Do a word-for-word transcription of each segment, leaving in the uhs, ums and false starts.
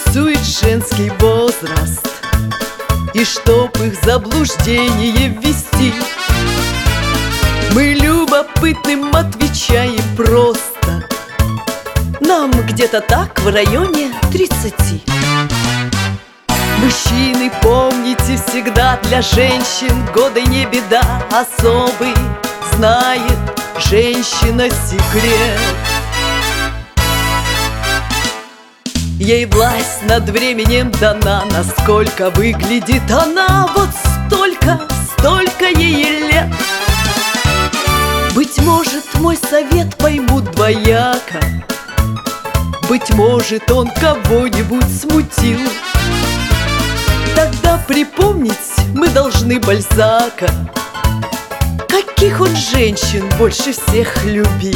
интересует женский возраст, и чтоб их в заблуждение ввести, мы любопытным отвечаем просто: нам где-то так в районе тридцати. Мужчины, помните, всегда для женщин годы не беда. Особый знает женщина секрет. Ей власть над временем дана, насколько выглядит она. Вот столько, столько ей лет. Быть может, мой совет поймут двояко, быть может, он кого-нибудь смутил. Тогда припомнить мы должны Бальзака, каких он женщин больше всех любил.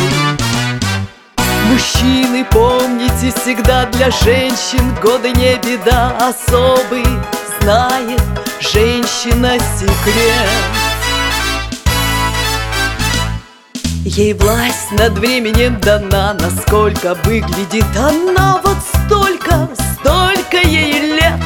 Мужчины, помните, всегда для женщин годы не беда. Особый знает женщина секрет. Ей власть над временем дана, насколько выглядит она. Вот столько, столько ей лет.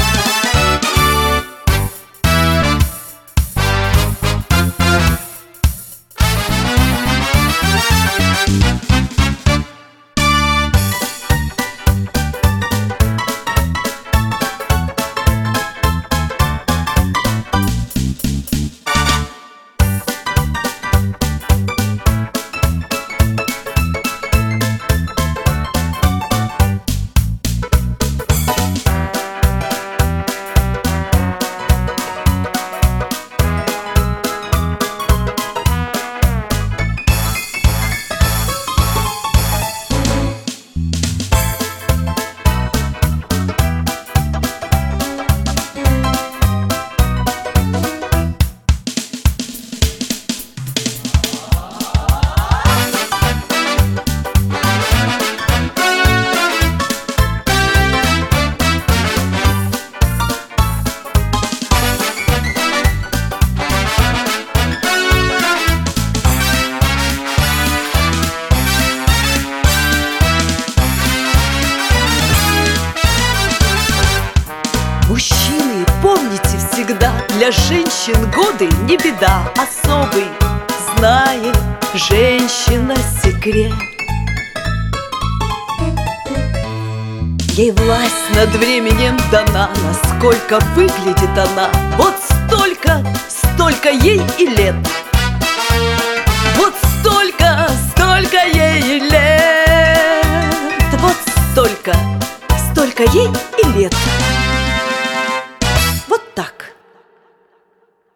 Мужчины, помните, всегда для женщин годы не беда. Особый знает женщина секрет. Ей власть над временем дана, насколько выглядит она. Вот столько, столько ей и лет. Вот столько, столько ей и лет. Вот столько, столько ей и лет.